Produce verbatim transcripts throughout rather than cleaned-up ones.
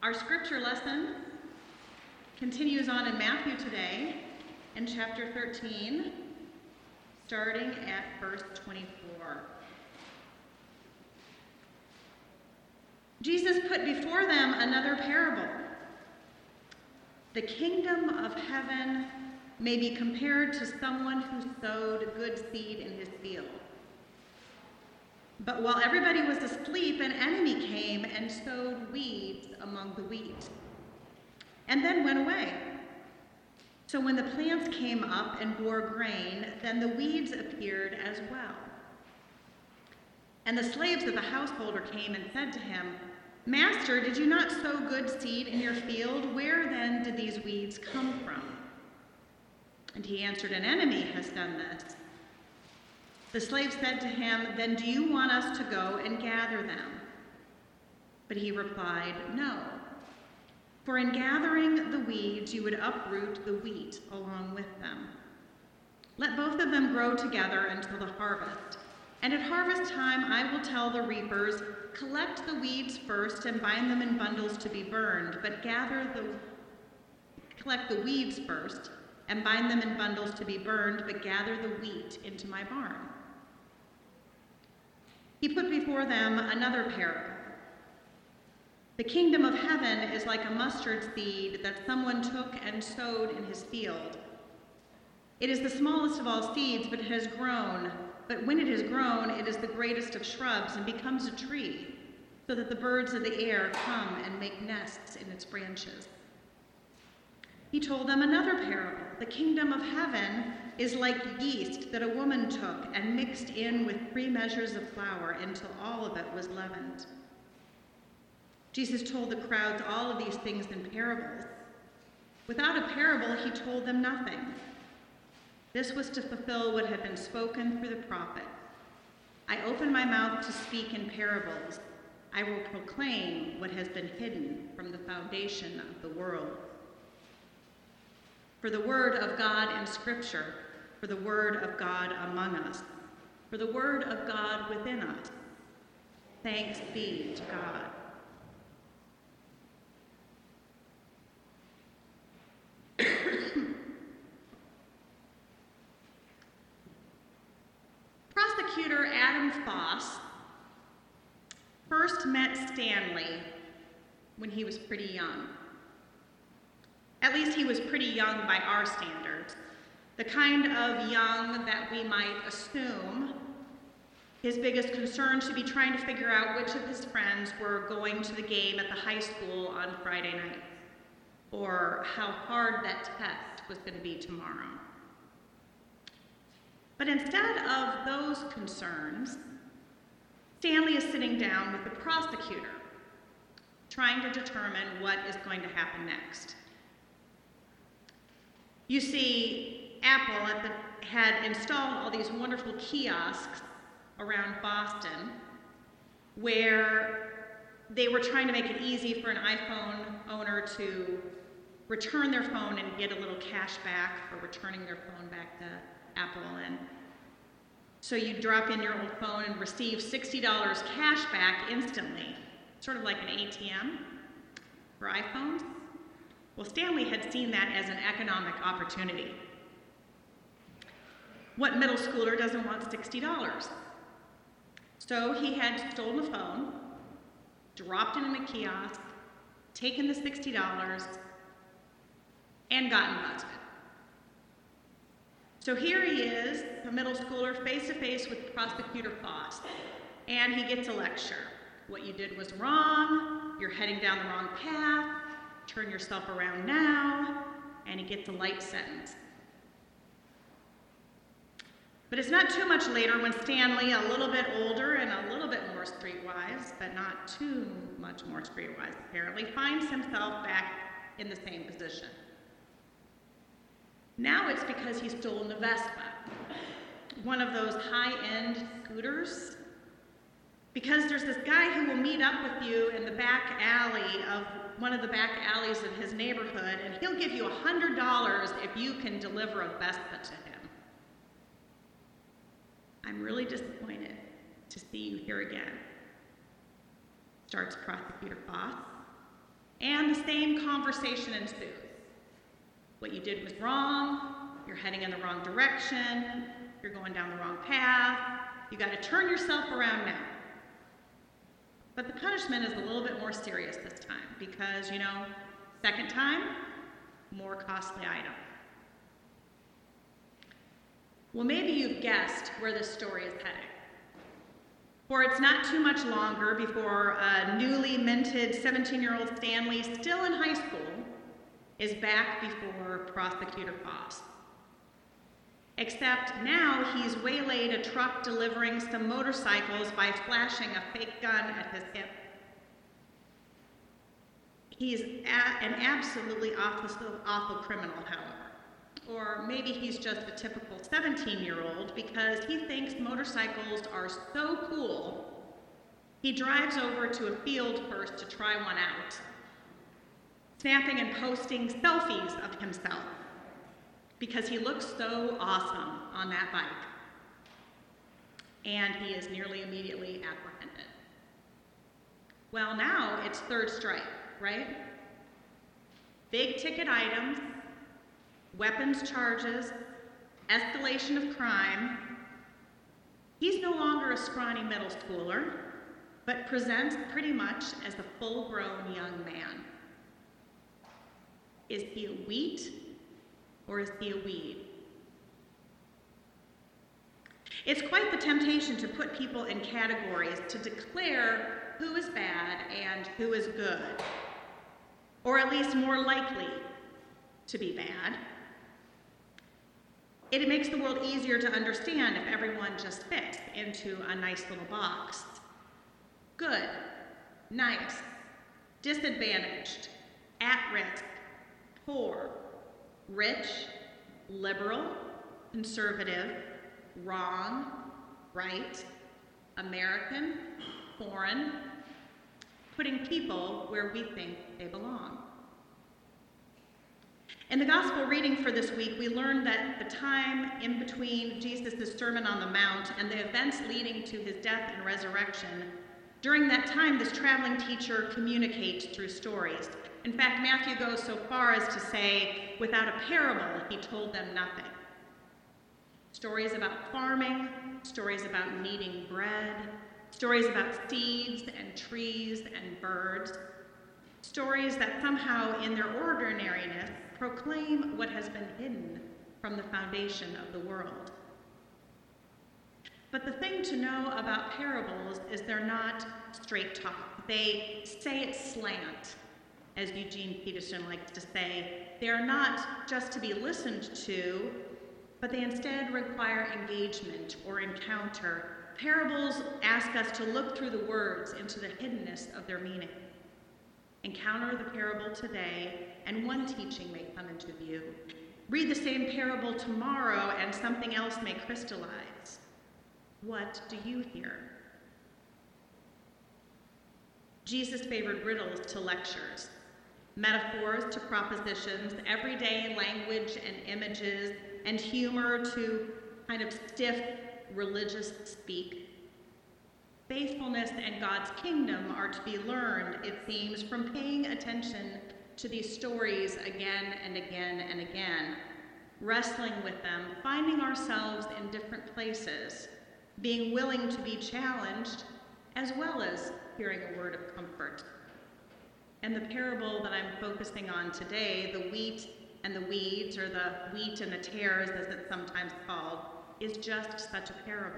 Our scripture lesson continues on in Matthew today, in chapter thirteen, starting at verse twenty-four. Jesus put before them another parable. The kingdom of heaven may be compared to someone who sowed good seed in his field. But while everybody was asleep, an enemy came and sowed weeds among the wheat, and then went away. So when the plants came up and bore grain, then the weeds appeared as well. And the slaves of the householder came and said to him, "Master, did you not sow good seed in your field? Where then did these weeds come from?" And he answered, "An enemy has done this." The slave said to him, "Then do you want us to go and gather them?" But he replied, "No. For in gathering the weeds, you would uproot the wheat along with them. Let both of them grow together until the harvest. And at harvest time, I will tell the reapers, collect the weeds first and bind them in bundles to be burned, but gather the, collect the weeds first and bind them in bundles to be burned, but gather the wheat into my barn." He put before them another parable. The kingdom of heaven is like a mustard seed that someone took and sowed in his field. It is the smallest of all seeds, but it has grown. But when it has grown, it is the greatest of shrubs and becomes a tree, so that the birds of the air come and make nests in its branches. He told them another parable. The kingdom of heaven is like yeast that a woman took and mixed in with three measures of flour until all of it was leavened. Jesus told the crowds all of these things in parables. Without a parable, he told them nothing. This was to fulfill what had been spoken through the prophet. "I open my mouth to speak in parables. I will proclaim what has been hidden from the foundation of the world." For the word of God in Scripture, for the word of God among us, for the word of God within us. Thanks be to God. Prosecutor Adam Foss first met Stanley when he was pretty young. At least he was pretty young by our standards, the kind of young that we might assume his biggest concern should be trying to figure out which of his friends were going to the game at the high school on Friday night, or how hard that test was going to be tomorrow. But instead of those concerns, Stanley is sitting down with the prosecutor, trying to determine what is going to happen next. You see, Apple at the, had installed all these wonderful kiosks around Boston where they were trying to make it easy for an iPhone owner to return their phone and get a little cash back for returning their phone back to Apple. And so you drop in your old phone and receive sixty dollars cash back instantly, sort of like an A T M for iPhones. Well, Stanley had seen that as an economic opportunity. What middle schooler doesn't want sixty dollars? So he had stolen a phone, dropped it in a kiosk, taken the sixty dollars, and gotten busted. So here he is, a middle schooler, face-to-face with Prosecutor Foss, and he gets a lecture. What you did was wrong, you're heading down the wrong path, turn yourself around now, and he gets a light sentence. But it's not too much later when Stanley, a little bit older and a little bit more streetwise, but not too much more streetwise apparently, finds himself back in the same position. Now it's because he's stolen a Vespa, one of those high-end scooters. Because there's this guy who will meet up with you in the back alley of one of the back alleys of his neighborhood, and he'll give you one hundred dollars if you can deliver a Vespa to him. "I'm really disappointed to see you here again," starts Prosecutor Foss. And the same conversation ensues. What you did was wrong, you're heading in the wrong direction, you're going down the wrong path, you got to turn yourself around now. But the punishment is a little bit more serious this time because, you know, second time, more costly item. Well, maybe you've guessed where this story is heading. For it's not too much longer before a newly minted seventeen-year-old Stanley, still in high school, is back before Prosecutor Foss. Except now he's waylaid a truck delivering some motorcycles by flashing a fake gun at his hip. He's a- an absolutely awful, awful criminal, however. Or maybe he's just a typical seventeen-year-old because he thinks motorcycles are so cool, he drives over to a field first to try one out, snapping and posting selfies of himself because he looks so awesome on that bike. And he is nearly immediately apprehended. Well, now it's third strike, right? Big ticket items, weapons charges, escalation of crime. He's no longer a scrawny middle schooler, but presents pretty much as a full-grown young man. Is he a wheat or is he a weed? It's quite the temptation to put people in categories, to declare who is bad and who is good, or at least more likely to be bad. It makes the world easier to understand if everyone just fits into a nice little box. Good, nice, disadvantaged, at risk, poor, rich, liberal, conservative, wrong, right, American, foreign, putting people where we think they belong. In the gospel reading for this week, we learned that the time in between Jesus' Sermon on the Mount and the events leading to his death and resurrection, during that time, this traveling teacher communicates through stories. In fact, Matthew goes so far as to say, without a parable, he told them nothing. Stories about farming, stories about kneading bread, stories about seeds and trees and birds, stories that somehow, in their ordinariness, proclaim what has been hidden from the foundation of the world. But the thing to know about parables is they're not straight talk. They say it slant, as Eugene Peterson likes to say. They are not just to be listened to, but they instead require engagement or encounter. Parables ask us to look through the words into the hiddenness of their meaning. Encounter the parable today, and one teaching may come into view. Read the same parable tomorrow, and something else may crystallize. What do you hear? Jesus favored riddles to lectures, metaphors to propositions, everyday language and images, and humor to kind of stiff religious speak. Faithfulness and God's kingdom are to be learned, it seems, from paying attention to these stories again and again and again, wrestling with them, finding ourselves in different places, being willing to be challenged, as well as hearing a word of comfort. And the parable that I'm focusing on today, the wheat and the weeds, or the wheat and the tares, as it's sometimes called, is just such a parable.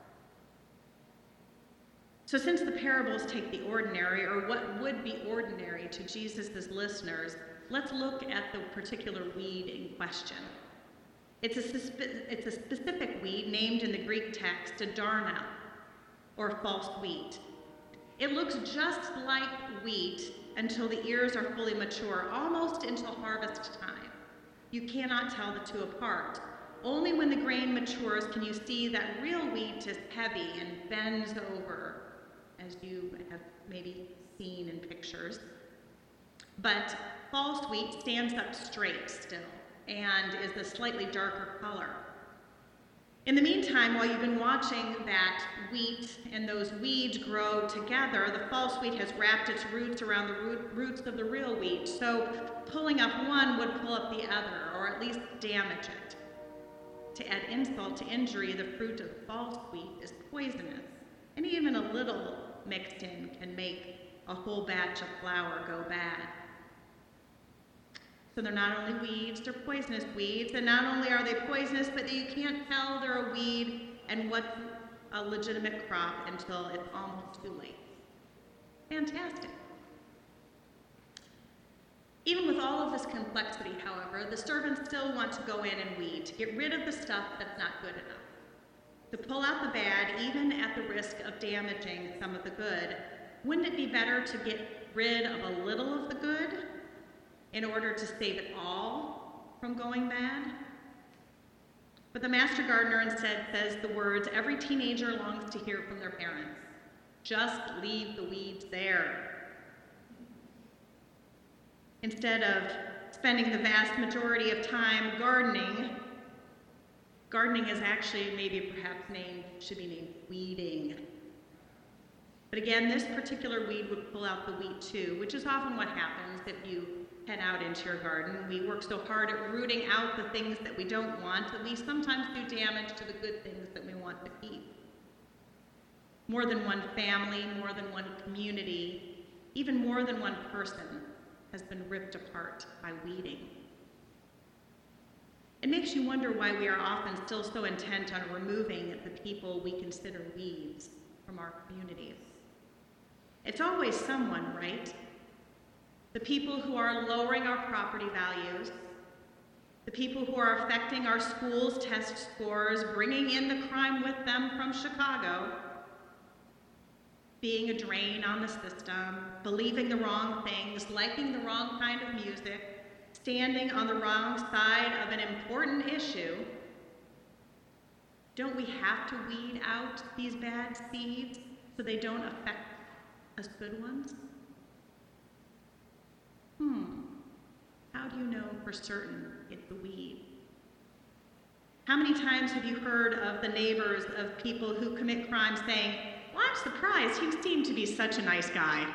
So since the parables take the ordinary, or what would be ordinary to Jesus' listeners, let's look at the particular weed in question. It's a, suspe- it's a specific weed named in the Greek text a darnel, or false wheat. It looks just like wheat until the ears are fully mature, almost until harvest time. You cannot tell the two apart. Only when the grain matures can you see that real wheat is heavy and bends over, as you have maybe seen in pictures. But false wheat stands up straight still and is a slightly darker color. In the meantime, while you've been watching that wheat and those weeds grow together, the false wheat has wrapped its roots around the root, roots of the real wheat. So pulling up one would pull up the other, or at least damage it. To add insult to injury, the fruit of false wheat is poisonous, and even a little mixed in can make a whole batch of flour go bad. So they're not only weeds, they're poisonous weeds, and not only are they poisonous, but you can't tell they're a weed and what's a legitimate crop until it's almost too late. Fantastic. Even with all of this complexity, however, the servants still want to go in and weed, to get rid of the stuff that's not good enough, to pull out the bad, even at the risk of damaging some of the good. Wouldn't it be better to get rid of a little of the good in order to save it all from going bad? But the master gardener instead says the words every teenager longs to hear from their parents: just leave the weeds there. Instead of spending the vast majority of time gardening, gardening is actually maybe perhaps named, should be named weeding. But again, this particular weed would pull out the wheat too, which is often what happens if you head out into your garden. We work so hard at rooting out the things that we don't want that we sometimes do damage to the good things that we want to keep. More than one family, more than one community, even more than one person has been ripped apart by weeding. It makes you wonder why we are often still so intent on removing the people we consider weeds from our communities. It's always someone, right? The people who are lowering our property values, the people who are affecting our schools' test scores, bringing in the crime with them from Chicago, being a drain on the system, believing the wrong things, liking the wrong kind of music, standing on the wrong side of an important issue. Don't we have to weed out these bad seeds so they don't affect us good ones? Hmm, how do you know for certain it's the weed? How many times have you heard of the neighbors of people who commit crimes saying, "Well, I'm surprised, he seemed to be such a nice guy."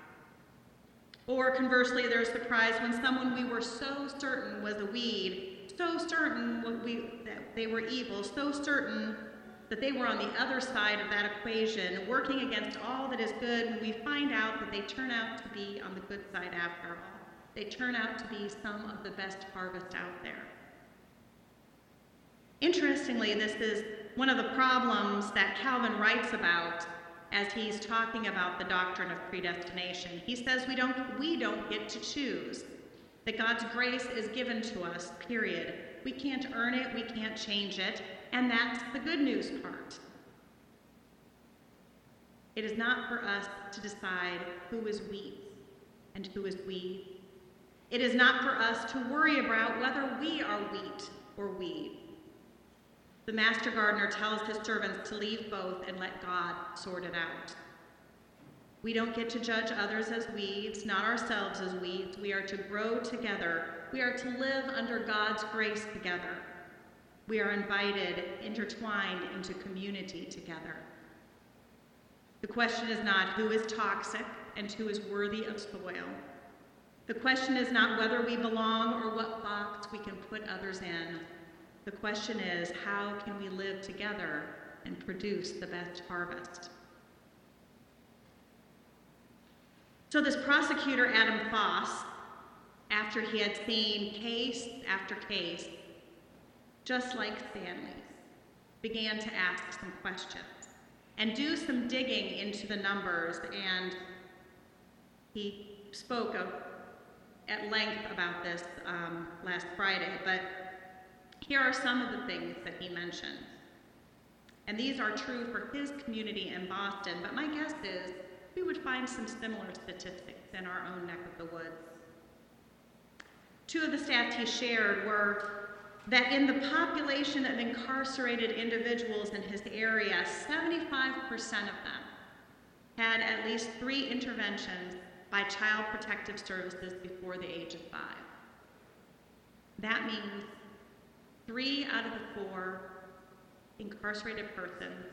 Or conversely, they're surprised when someone we were so certain was a weed, so certain what we, that they were evil, so certain that they were on the other side of that equation, working against all that is good, when we find out that they turn out to be on the good side after all. They turn out to be some of the best harvest out there. Interestingly, this is one of the problems that Calvin writes about as he's talking about the doctrine of predestination. He says we don't, we don't get to choose, that God's grace is given to us, period. We can't earn it, we can't change it, and that's the good news part. It is not for us to decide who is wheat and who is weed. It is not for us to worry about whether we are wheat or weed. The master gardener tells his servants to leave both and let God sort it out. We don't get to judge others as weeds, not ourselves as weeds. We are to grow together. We are to live under God's grace together. We are invited, intertwined into community together. The question is not who is toxic and who is worthy of soil. The question is not whether we belong or what box we can put others in. The question is, how can we live together and produce the best harvest? So this prosecutor, Adam Foss, after he had seen case after case, just like Stanley's, began to ask some questions and do some digging into the numbers, and he spoke of, at length about this um, last Friday, but here are some of the things that he mentioned. And these are true for his community in Boston, but my guess is we would find some similar statistics in our own neck of the woods. Two of the stats he shared were that in the population of incarcerated individuals in his area, seventy-five percent of them had at least three interventions by Child Protective Services before the age of five. That means three out of the four incarcerated persons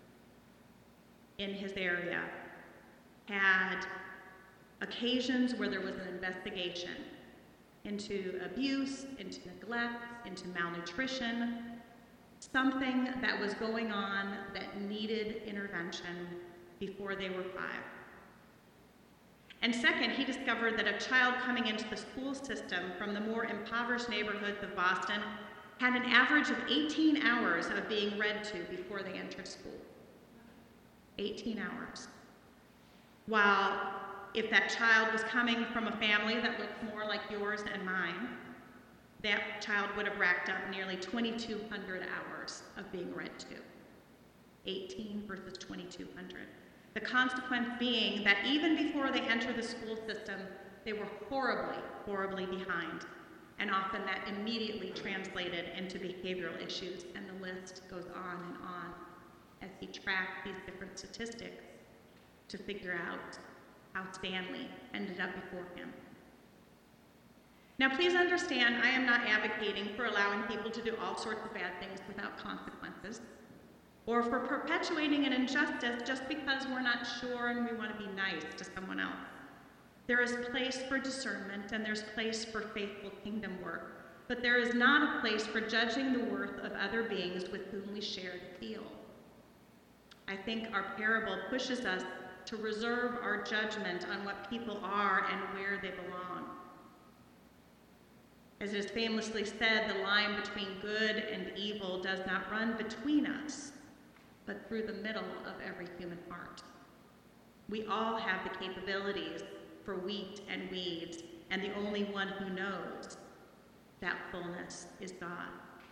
in his area had occasions where there was an investigation into abuse, into neglect, into malnutrition, something that was going on that needed intervention before they were five. And second, he discovered that a child coming into the school system from the more impoverished neighborhoods of Boston had an average of eighteen hours of being read to before they entered school. eighteen hours. While if that child was coming from a family that looked more like yours and mine, that child would have racked up nearly twenty-two hundred hours of being read to. eighteen versus twenty-two hundred. The consequence being that even before they enter the school system, they were horribly, horribly behind. And often that immediately translated into behavioral issues, and the list goes on and on as he tracked these different statistics to figure out how Stanley ended up before him. Now, please understand, I am not advocating for allowing people to do all sorts of bad things without consequences, or for perpetuating an injustice just because we're not sure and we want to be nice to someone else. There is place for discernment and there's place for faithful kingdom work, but there is not a place for judging the worth of other beings with whom we share the field. I think our parable pushes us to reserve our judgment on what people are and where they belong. As it is famously said, the line between good and evil does not run between us, but through the middle of every human heart. We all have the capabilities for wheat and weeds, and the only one who knows that fullness is God.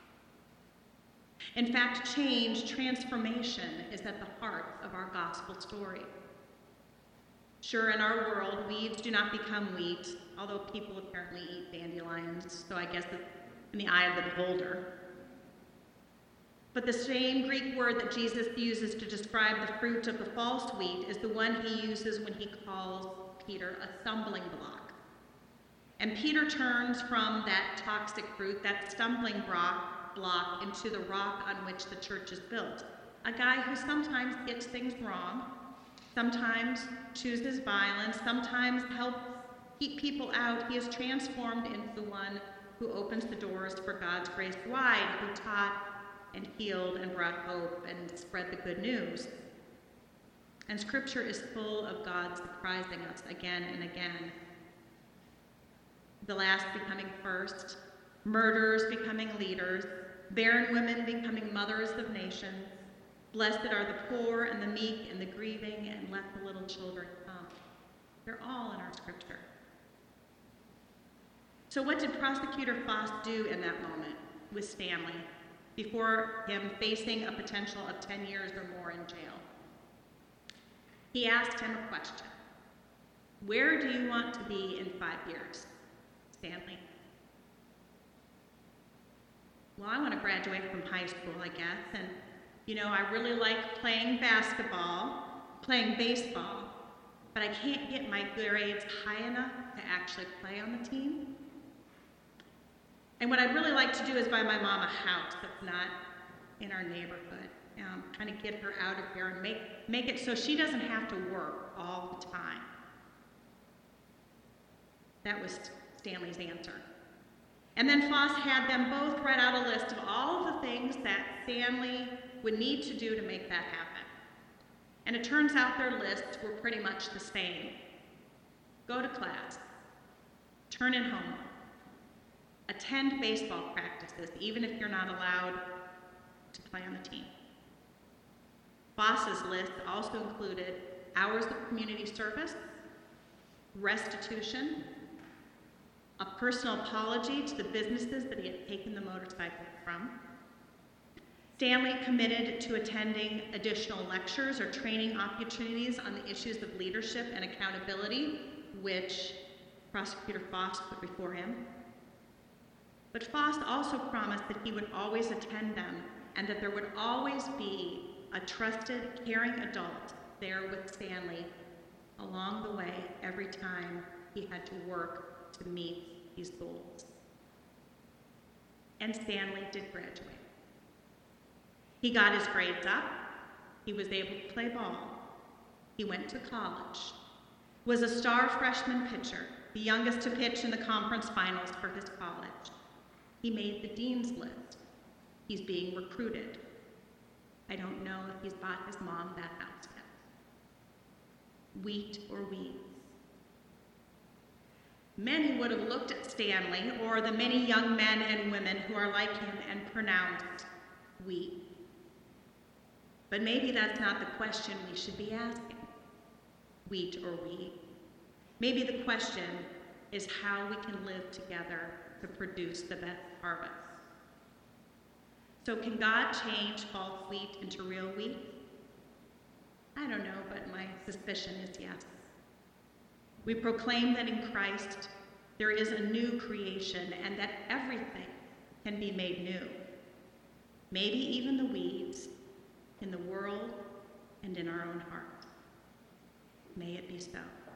In fact, change, transformation is at the heart of our gospel story. Sure, in our world, weeds do not become wheat, although people apparently eat dandelions, so I guess it's in the eye of the beholder. But the same Greek word that Jesus uses to describe the fruit of the false wheat is the one he uses when he calls Peter a stumbling block. And Peter turns from that toxic fruit, that stumbling block, into the rock on which the church is built. A guy who sometimes gets things wrong, sometimes chooses violence, sometimes helps keep people out. He is transformed into the one who opens the doors for God's grace wide, who taught and healed and brought hope and spread the good news. And Scripture is full of God surprising us again and again. The last becoming first, murderers becoming leaders, barren women becoming mothers of nations. Blessed are the poor and the meek and the grieving, and let the little children come. They're all in our Scripture. So what did Prosecutor Foss do in that moment with Stanley before him facing a potential of ten years or more in jail? He asked him a question. Where do you want to be in five years, Stanley? Well, I want to graduate from high school, I guess, and you know, I really like playing basketball, playing baseball, but I can't get my grades high enough to actually play on the team. And what I'd really like to do is buy my mom a house that's not in our neighborhood, um, kind of get her out of here and make, make it so she doesn't have to work all the time. That was Stanley's answer. And then Foss had them both write out a list of all of the things that Stanley would need to do to make that happen. And it turns out their lists were pretty much the same. Go to class, turn in homework, attend baseball practices, even if you're not allowed to play on the team. Foss's list also included hours of community service, restitution, a personal apology to the businesses that he had taken the motorcycle from. Stanley committed to attending additional lectures or training opportunities on the issues of leadership and accountability, which Prosecutor Foss put before him. But Foss also promised that he would always attend them and that there would always be a trusted, caring adult there with Stanley along the way every time he had to work to meet these goals. And Stanley did graduate. He got his grades up. He was able to play ball. He went to college. Was a star freshman pitcher, the youngest to pitch in the conference finals for his college. He made the dean's list. He's being recruited. I don't know if he's bought his mom that house yet. Wheat or weeds? Many would have looked at Stanley or the many young men and women who are like him and pronounced wheat. But maybe that's not the question we should be asking, wheat or weed. Maybe the question is how we can live together to produce the best harvest. So can God change false wheat into real wheat? I don't know, but my suspicion is yes. We proclaim that in Christ there is a new creation and that everything can be made new. Maybe even the weeds in the world and in our own hearts. May it be so.